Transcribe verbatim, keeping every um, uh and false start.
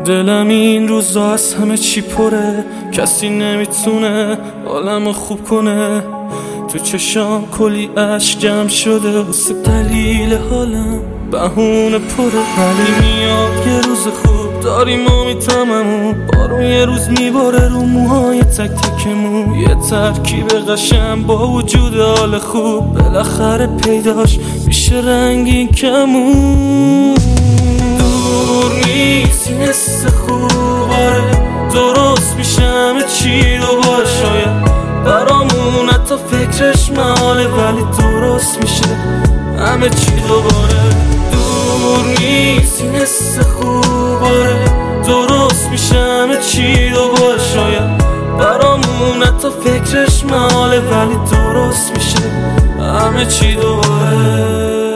دلم این روزا از همه چی پره، کسی نمیتونه حالمو خوب کنه. تو چشام کلی عشق جمع شده واسه دلیل حالم بهونه پره. ولی میاد یه روز خوب داریم و میتممون، بارون یه روز میباره رو موهای تک تکمون. یه ترکیب قشنگ با وجود حال خوب، بالاخره پیداش میشه رنگین کمون. دور نیست این حس خوب، آره درست میشه همه چی دوباره. شاید برامون حتی فکرش محاله، ولی درست میشه همه چی دوباره. دور نیست این حس خوب، آره درست میشه همه چی دوباره. شاید برامون حتی فکرش محاله، ولی درست میشه همه چی دوباره.